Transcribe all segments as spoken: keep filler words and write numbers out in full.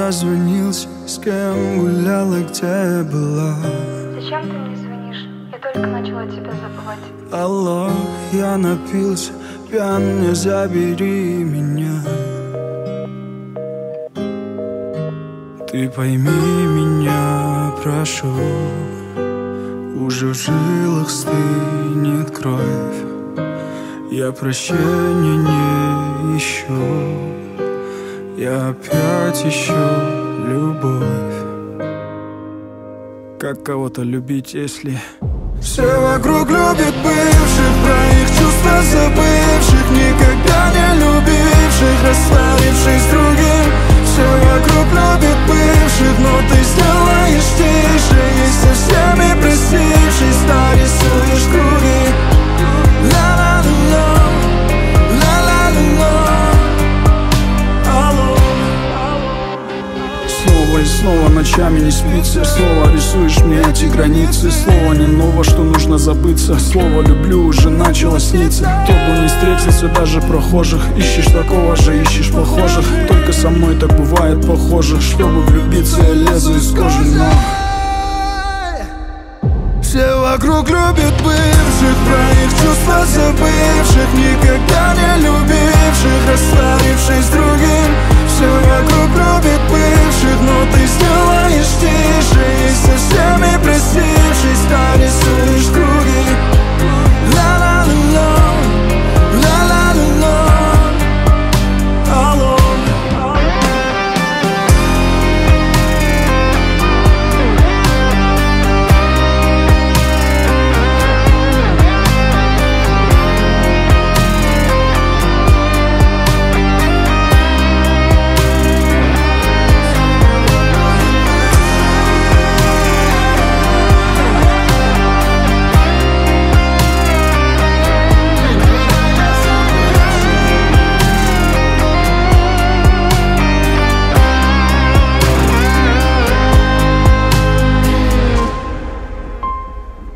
дозвонился, с кем гуляла, где была. Зачем ты мне звонишь? Я только начала тебя забывать. Алло, я напился, пьян, не забери меня. Ты пойми меня, прошу, уже в жилах стынет кровь. Я прощения не ищу, я опять ищу любовь. Как кого-то любить, если все вокруг любят бывших, про их чувства забывших, никогда не любивших, растворившись с другим. Все вокруг любят бывших, но ты сделаешь тише, и со всеми простившись, нарисуешь круги. Ла-ла-ла-ла, ла-ла-ла-ла. Алло. Снова и снова ночами не спится, снова рисуешь мне эти границы. Слово не ново, что нужно забыться, слово люблю уже начало сниться. Кто бы не встретился, даже прохожих, ищешь такого же, ищешь похожих. Только со мной так бывает похоже, чтобы влюбиться я лезу из кожи, но все вокруг любят бывших, про их чувства забывших, никогда не любивших, растворившись с другим. Все вокруг любят бывших, но ты сделаешь тише, и со всеми простившись, нарисуешь круги. Ла-ла-ла-ла, ла-ла-ла-ла. Алло.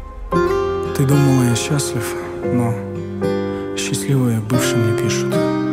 Ты думала, я счастлив, но счастливые бывшим не пишут.